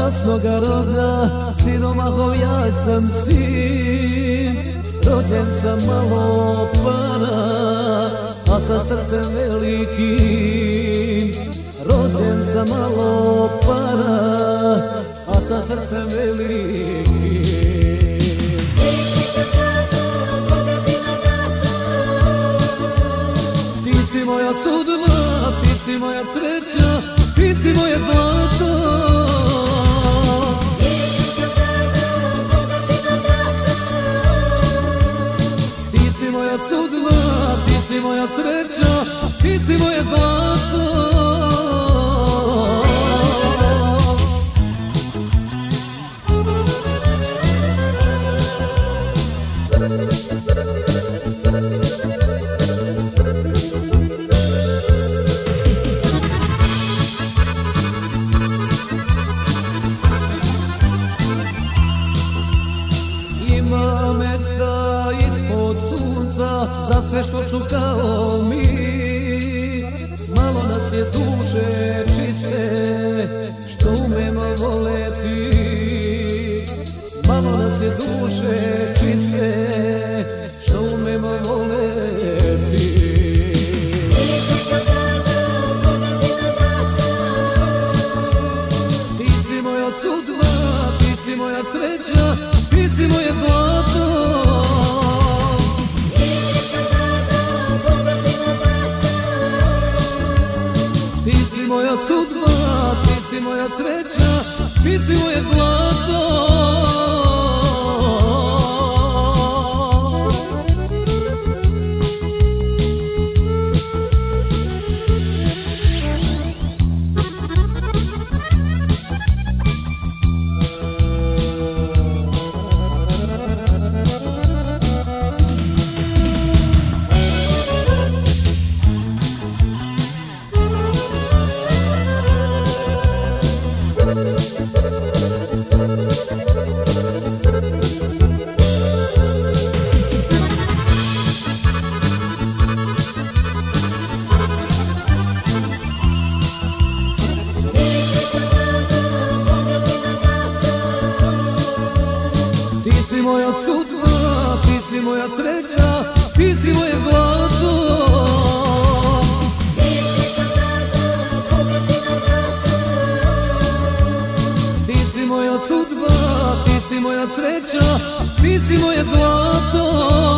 krasnoga roda, sinomahov ja sam sin. Rođen sam malo para, a sa srcem velikim. Rođen sam malo para, a sa srcem velikim. Ti si moja sudba, ti si moja sreća, ti si moje zlato. Ti si moja sudba, ti si moja sreća, ti si moje zlato. Ima mesta ispod sunca za sve što su kao mi. Malo nas je duše čiste što umemo voleti. Malo nas je duše čiste što umemo voleti. Ti si moja sudba, ti si moja sreća, ti si moje zlato. Ti si moja sudba, ti si moja sreća, ti si moje zlato. Ti si moja sudba, ti si moja sreća, ti si moje zlato. Ti si moja sudba, ti si moja sreća, ti si moje zlato.